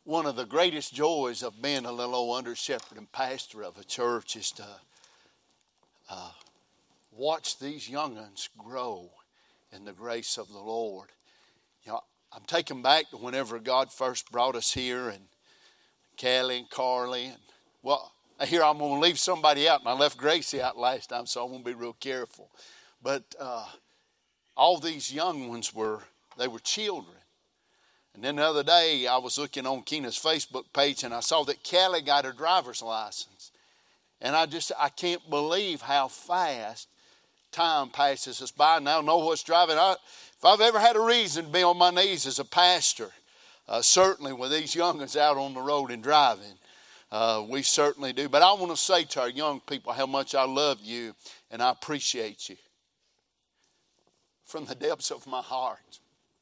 One of the greatest joys of being a little old under shepherd and pastor of a church is to watch these young'uns grow in the grace of the Lord. You know, I'm taken back to whenever God first brought us here, and Kelly and Carly, and here I'm going to leave somebody out, and I left Gracie out last time, so I'm going to be real careful. But all these young ones were children. And then the other day, I was looking on Kena's Facebook page, and I saw that Kelly got her driver's license. And I can't believe how fast time passes us by. And I don't know what's driving. If I've ever had a reason to be on my knees as a pastor, certainly with these young ones out on the road and driving, we certainly do. But I want to say to our young people how much I love you and I appreciate you from the depths of my heart.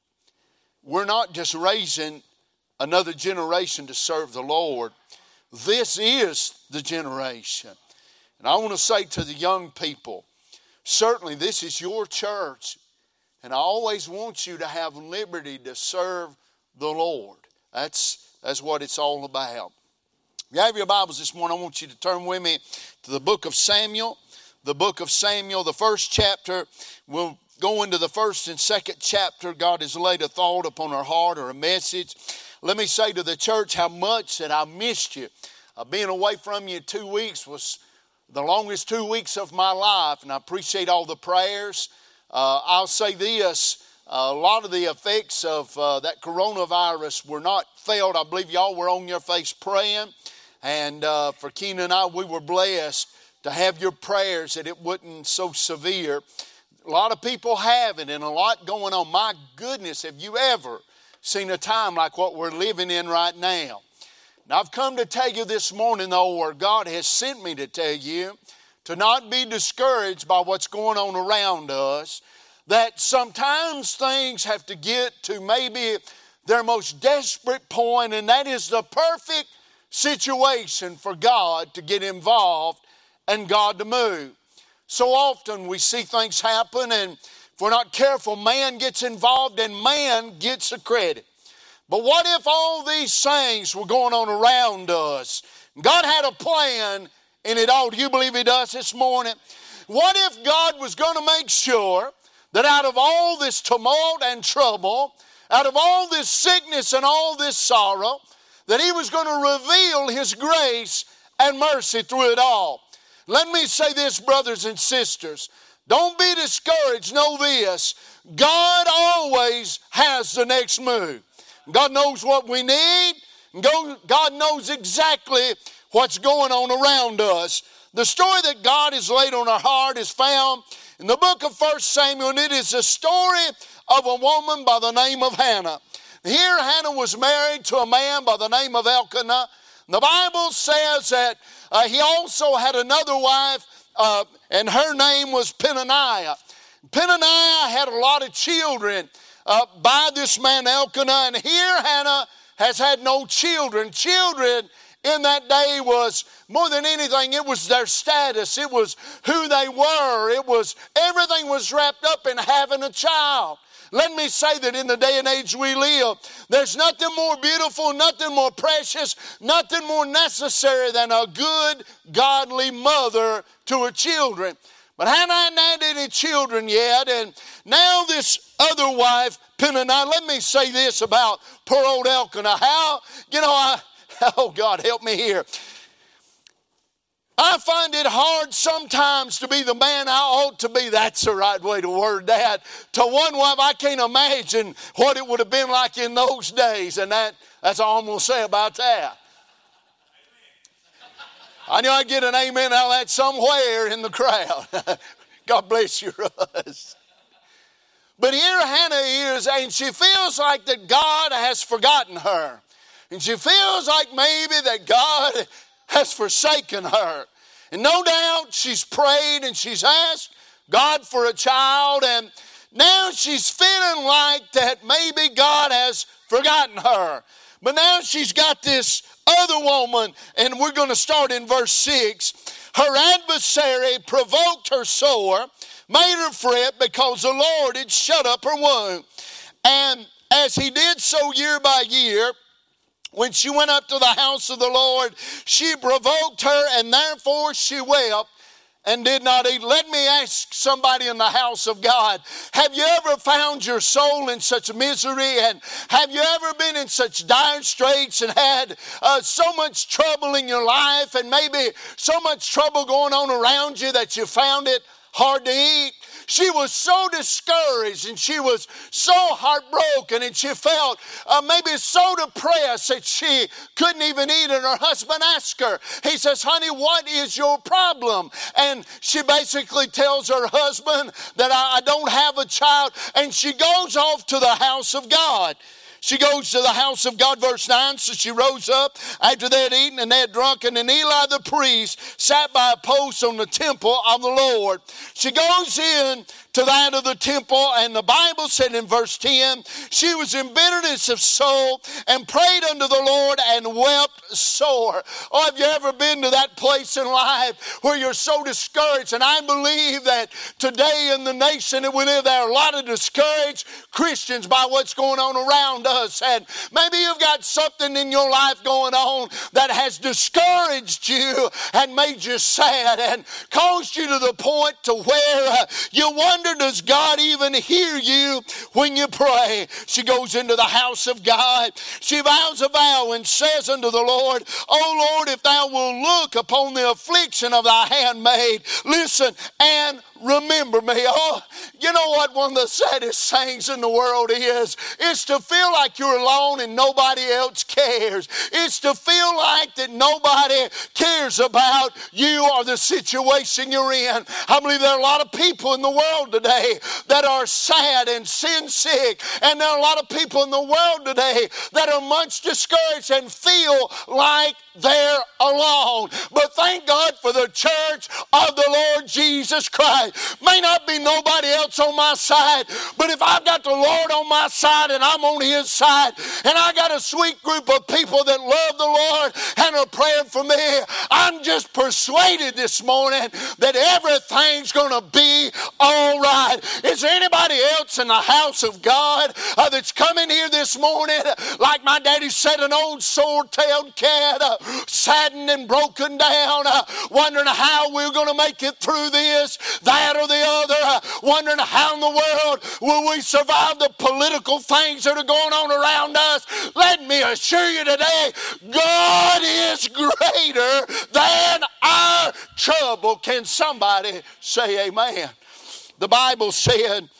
We're not just raising another generation to serve the Lord. This is the generation. And I want to say to the young people, certainly this is your church. And I always want you to have liberty to serve the Lord. That's what it's all about. If you have your Bibles this morning, I want you to turn with me to the book of Samuel. The book of Samuel, the first chapter. We'll go into the first and second chapter. God has laid a thought upon our heart or a message. Let me say to the church how much that I missed you. Being away from you 2 weeks was the longest 2 weeks of my life, and I appreciate all the prayers. I'll say this, a lot of the effects of that coronavirus were not felt. I believe y'all were on your face praying, and for Kena and I, we were blessed to have your prayers that it wasn't so severe. A lot of people have it and a lot going on. My goodness, have you ever seen a time like what we're living in right now? Now, I've come to tell you this morning, though, or God has sent me to tell you, to not be discouraged by what's going on around us, that sometimes things have to get to maybe their most desperate point, and that is the perfect situation for God to get involved and God to move. So often we see things happen, and if we're not careful, man gets involved and man gets the credit. But what if all these things were going on around us? God had a plan in it all. Do you believe He does this morning? What if God was going to make sure that out of all this tumult and trouble, out of all this sickness and all this sorrow, that He was going to reveal His grace and mercy through it all? Let me say this, brothers and sisters. Don't be discouraged. Know this. God always has the next move. God knows what we need. God knows exactly what's going on around us. The story that God has laid on our heart is found in the book of 1 Samuel, and it is the story of a woman by the name of Hannah. Here Hannah was married to a man by the name of Elkanah. The Bible says that he also had another wife, and her name was Peninnah. Peninnah had a lot of children by this man Elkanah, and here Hannah has had no children. Children in that day was more than anything, it was their status. It was who they were. Everything was wrapped up in having a child. Let me say that in the day and age we live, there's nothing more beautiful, nothing more precious, nothing more necessary than a good, godly mother to her children. But Hannah hadn't had any children yet, and now this other wife, Peninnah, let me say this about poor old Elkanah. Oh God, help me here. I find it hard sometimes to be the man I ought to be. That's the right way to word that. To one wife, I can't imagine what it would have been like in those days. And that's all I'm going to say about that. I knew I'd get an amen out of that somewhere in the crowd. God bless you, Russ. But here Hannah is, and she feels like that God has forgotten her. And she feels like maybe that God has forsaken her. And no doubt she's prayed and she's asked God for a child, and now she's feeling like that maybe God has forgotten her. But now she's got this other woman, and we're going to start in verse 6. Her adversary provoked her sore, made her fret because the Lord had shut up her womb. And as he did so year by year, when she went up to the house of the Lord, she provoked her, and therefore she wept and did not eat. Let me ask somebody in the house of God, have you ever found your soul in such misery, and have you ever been in such dire straits and had so much trouble in your life, and maybe so much trouble going on around you that you found it hard to eat? She was so discouraged, and she was so heartbroken, and she felt maybe so depressed that she couldn't even eat. And her husband asked her, he says, honey, what is your problem? And she basically tells her husband that I don't have a child, and she goes off to the house of God. She goes to the house of God, verse 9. So she rose up after they had eaten and they had drunken, and Eli the priest sat by a post on the temple of the Lord. She goes in to that of the temple, and the Bible said in verse 10, she was in bitterness of soul and prayed unto the Lord and wept sore. Oh, have you ever been to that place in life where you're so discouraged? And I believe that today in the nation that we live, there are a lot of discouraged Christians by what's going on around us. And maybe you've got something in your life going on that has discouraged you and made you sad and caused you to the point to where you wonder, does God even hear you when you pray? She goes into the house of God. She vows a vow and says unto the Lord, O Lord, if thou wilt look upon the affliction of thy handmaid, listen, and remember me. Oh, you know what one of the saddest things in the world is to feel like you're alone and nobody else cares. It's to feel like that nobody cares about you or the situation you're in. I believe there are a lot of people in the world today that are sad and sin sick, and there are a lot of people in the world today that are much discouraged and feel like they're alone. But thank God for the church of the Lord Jesus Christ. May not be nobody else on my side, but if I've got the Lord on my side and I'm on His side, and I got a sweet group of people that love the Lord and are praying for me, I'm just persuaded this morning that everything's going to be all right. Is there anybody else in the house of God that's coming here this morning, like my daddy said, an old sore-tailed cat, saddened and broken down, wondering how we're going to make it through this, that or the other, wondering how in the world will we survive the political things that are going on around us? Let me assure you today, God is greater than our trouble. Can somebody say amen? The Bible said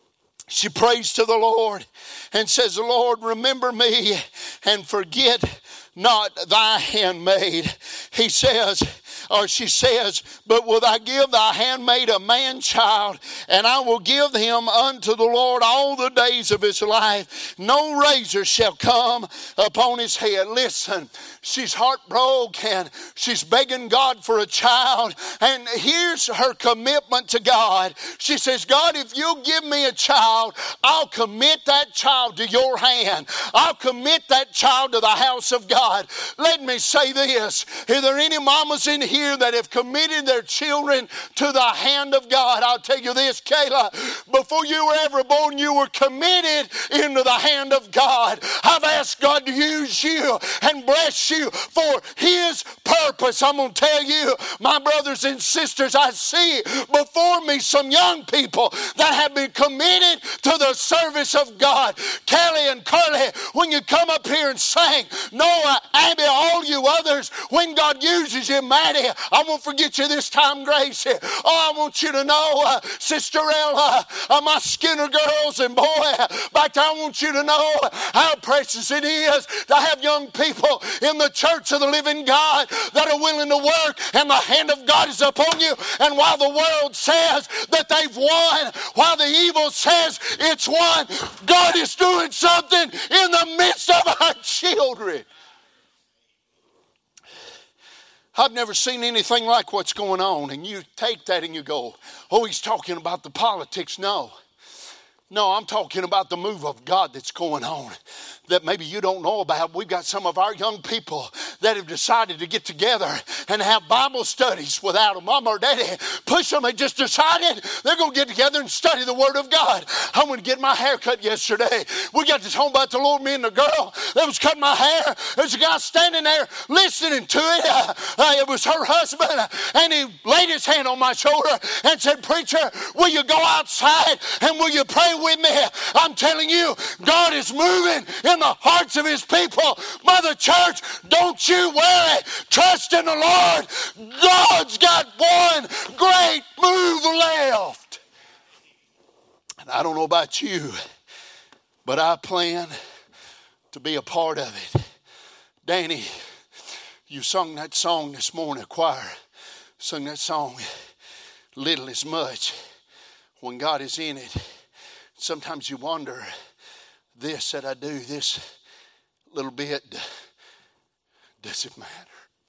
she prays to the Lord and says, Lord, remember me and forget not thy handmaid. He says, or she says, but will thou give thy handmaid a man child, and I will give him unto the Lord all the days of his life. No razor shall come upon his head. Listen, she's heartbroken. She's begging God for a child. And here's her commitment to God. She says, God, if you'll give me a child, I'll commit that child to your hand. I'll commit that child to the house of God. Let me say this. Are there any mamas in here that have committed their children to the hand of God? I'll tell you this, Kayla, before you were ever born, you were committed into the hand of God. I've asked God to use you and bless you for His purpose. I'm going to tell you, my brothers and sisters, I see before me some young people that have been committed to the service of God. Kelly and Carly, when you come up here and sing, Noah, Abby, all you others, when God uses you, Maddie, I won't forget you this time, Gracie. Oh, I want you to know, Sister Ella, my Skinner girls, and boy, back there, I want you to know how precious it is to have young people in the church of the living God that are willing to work, and the hand of God is upon you. And while the world says that they've won, while the evil says it's won, God is doing something in the midst of our children. I've never seen anything like what's going on. And you take that and you go, oh, he's talking about the politics. No, I'm talking about the move of God that's going on that maybe you don't know about. We've got some of our young people that have decided to get together and have Bible studies without a mama or daddy push them. They just decided they're going to get together and study the Word of God. I went to get my hair cut yesterday. We got this home about the Lord, me and the girl that was cutting my hair. There's a guy standing there listening to it. It was her husband, and he laid his hand on my shoulder and said, "Preacher, will you go outside and will you pray with me?" I'm telling you, God is moving in the hearts of His people. Mother Church, don't you worry. Trust in the Lord. God's got one great move left. And I don't know about you, but I plan to be a part of it. Danny, you sung that song this morning, choir. Sung that song, Little is Much, when God is in it. Sometimes you wonder, this that I do, this little bit, does it matter?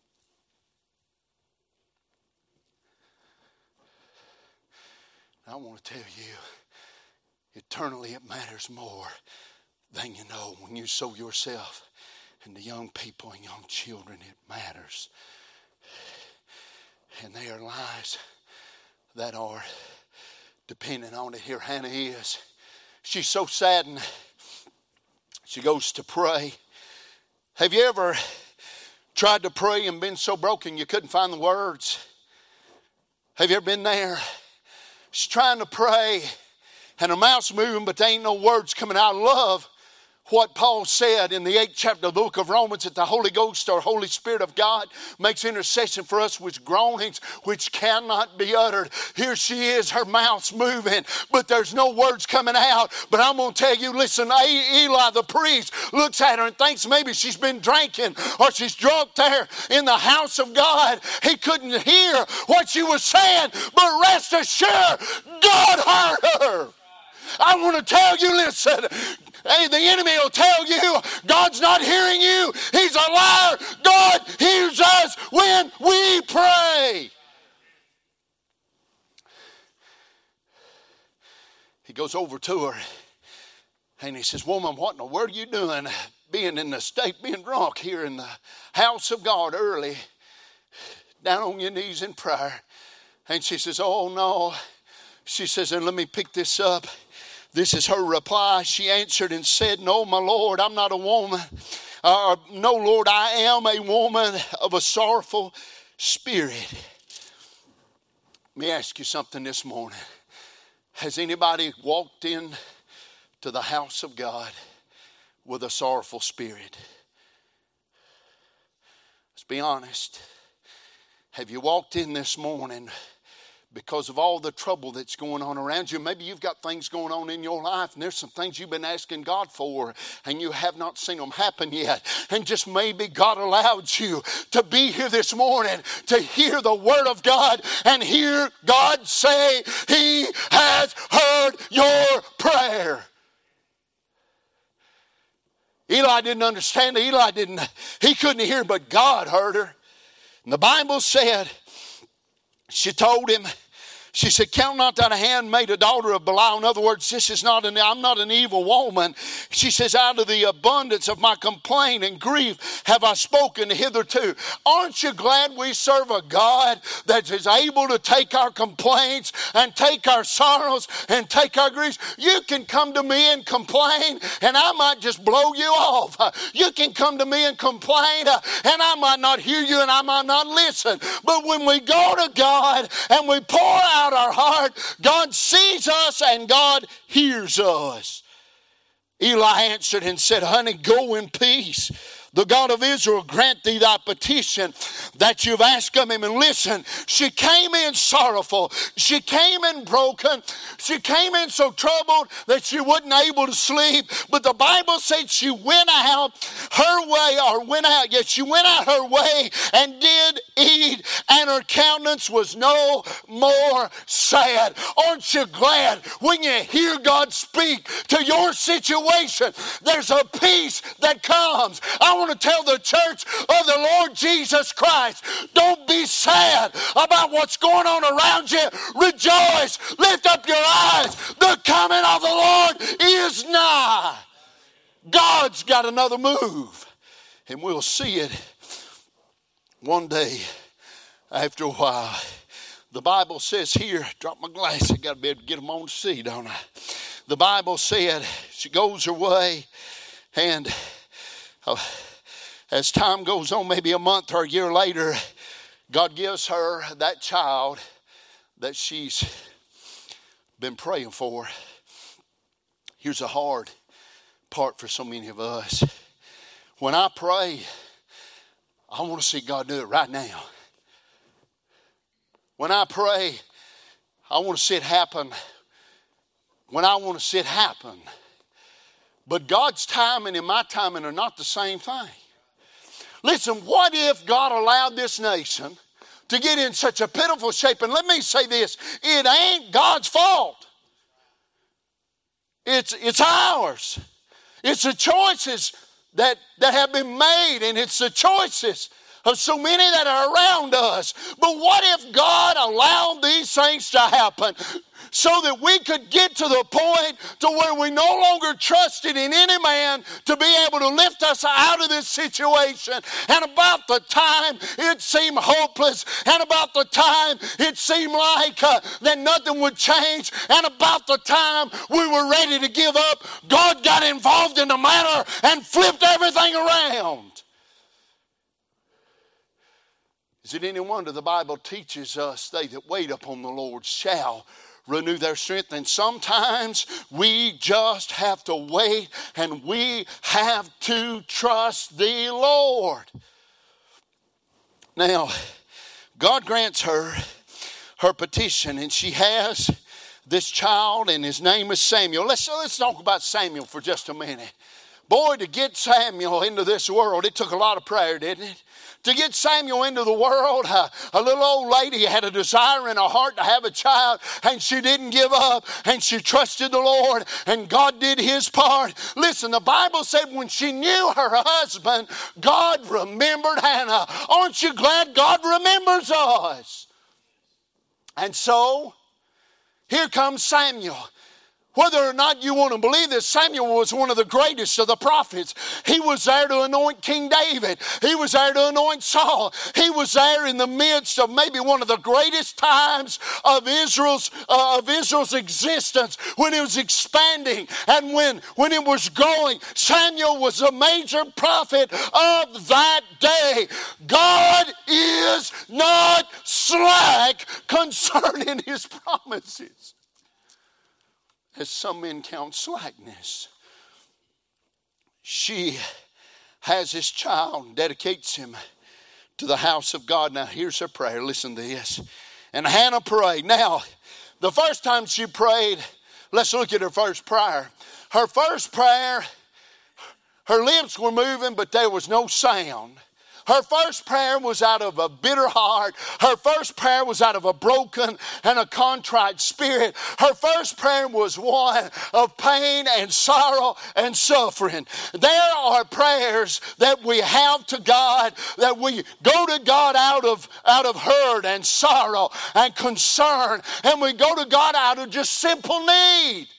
I want to tell you, eternally it matters more than you know. When you sow yourself into young people and young children, it matters. And they are lives that are dependent on it. Here Hannah is. She's so saddened. She goes to pray. Have you ever tried to pray and been so broken you couldn't find the words? Have you ever been there? She's trying to pray and her mouth's moving, but there ain't no words coming out. I love what Paul said in the 8th chapter of the book of Romans, that the Holy Ghost or Holy Spirit of God makes intercession for us with groanings which cannot be uttered. Here she is, her mouth's moving, but there's no words coming out. But I'm going to tell you, listen, Eli the priest looks at her and thinks maybe she's been drinking or she's drunk there in the house of God. He couldn't hear what she was saying, but rest assured, God heard her. I want to tell you, listen, hey, the enemy will tell you God's not hearing you. He's a liar. God hears us when we pray. He goes over to her and he says, "Woman, what in the world are you doing being in the state, being drunk here in the house of God early, down on your knees in prayer?" And she says, "Oh no." She says, "And let me pick this up." This is her reply. She answered and said, "No, my Lord, I'm not a woman. No, Lord, I am a woman of a sorrowful spirit." Let me ask you something this morning. Has anybody walked in to the house of God with a sorrowful spirit? Let's be honest. Have you walked in this morning because of all the trouble that's going on around you? Maybe you've got things going on in your life and there's some things you've been asking God for and you have not seen them happen yet. And just maybe God allowed you to be here this morning to hear the Word of God and hear God say He has heard your prayer. Eli didn't understand it. He couldn't hear, but God heard her. And the Bible said, she told him, she said, "Count not that a handmaid, a daughter of Belial." In other words, I'm not an evil woman. She says, "Out of the abundance of my complaint and grief have I spoken hitherto." Aren't you glad we serve a God that is able to take our complaints and take our sorrows and take our griefs? You can come to me and complain and I might just blow you off. You can come to me and complain and I might not hear you and I might not listen. But when we go to God and we pour out our heart, God sees us and God hears us. Eli answered and said, "Honey, go in peace. The God of Israel grant thee thy petition that you've asked of him." And listen, she came in sorrowful. She came in broken. She came in so troubled that she wasn't able to sleep. But the Bible said she went out her way, she went out her way and did eat, and her countenance was no more sad. Aren't you glad when you hear God speak to your situation, there's a peace that comes? I want to tell the church of the Lord Jesus Christ, don't be sad about what's going on around you. Rejoice. Lift up your eyes. The coming of the Lord is nigh. God's got another move, and we'll see it one day, after a while, the Bible says here, drop my glasses, I got to be able to get them on the seat, don't I? The Bible said she goes her way, and as time goes on, maybe a month or a year later, God gives her that child that she's been praying for. Here's a hard part for so many of us. When I pray, I want to see God do it right now. When I pray, I want to see it happen when I want to see it happen. But God's timing and my timing are not the same thing. Listen, what if God allowed this nation to get in such a pitiful shape? And let me say this, it ain't God's fault. It's ours. It's the choices that have been made, and it's the choices of so many that are around us. But what if God allowed these things to happen so that we could get to the point to where we no longer trusted in any man to be able to lift us out of this situation? And about the time it seemed hopeless, and about the time it seemed like that nothing would change, and about the time we were ready to give up, God got involved in the matter and flipped everything around. Is it any wonder the Bible teaches us, they that wait upon the Lord shall renew their strength? And sometimes we just have to wait, and we have to trust the Lord. Now, God grants her petition, and she has this child, and his name is Samuel. Let's talk about Samuel for just a minute. Boy, to get Samuel into this world, it took a lot of prayer, didn't it? To get Samuel into the world, a little old lady had a desire in her heart to have a child, and she didn't give up, and she trusted the Lord, and God did his part. Listen, the Bible said when she knew her husband, God remembered Hannah. Aren't you glad God remembers us? And so, here comes Samuel. Whether or not you want to believe this, Samuel was one of the greatest of the prophets. He was there to anoint King David. He was there to anoint Saul. He was there in the midst of maybe one of the greatest times of Israel's existence, when it was expanding and when it was growing. Samuel was a major prophet of that day. God is not slack concerning his promises, as some men count slackness. She has this child, dedicates him to the house of God. Now here's her prayer. Listen to this. And Hannah prayed. Now, the first time she prayed, let's look at her first prayer. Her first prayer, her lips were moving, but there was no sound. Her first prayer was out of a bitter heart. Her first prayer was out of a broken and a contrite spirit. Her first prayer was one of pain and sorrow and suffering. There are prayers that we have to God, that we go to God out of hurt and sorrow and concern, and we go to God out of just simple need.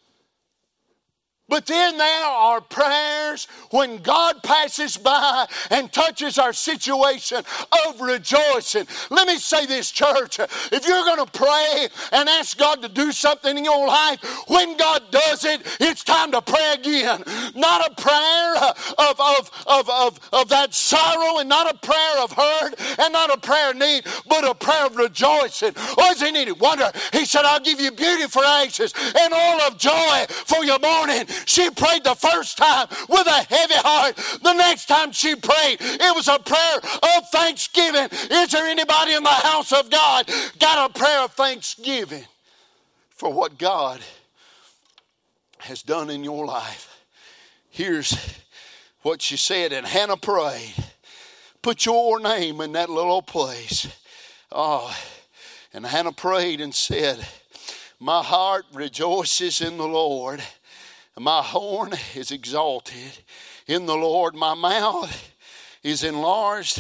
But then there are prayers when God passes by and touches our situation of rejoicing. Let me say this, church. If you're going to pray and ask God to do something in your life, when God does it, it's time to pray again. Not a prayer of that sorrow, and not a prayer of hurt, and not a prayer of need, but a prayer of rejoicing. Oh, isn't it a wonder? He said, I'll give you beauty for ashes and oil of joy for your mourning. She prayed the first time with a heavy heart. The next time she prayed, it was a prayer of thanksgiving. Is there anybody in the house of God got a prayer of thanksgiving for what God has done in your life? Here's what she said. And Hannah prayed. Put your name in that little place. Oh, and Hannah prayed and said, my heart rejoices in the Lord. My horn is exalted in the Lord. My mouth is enlarged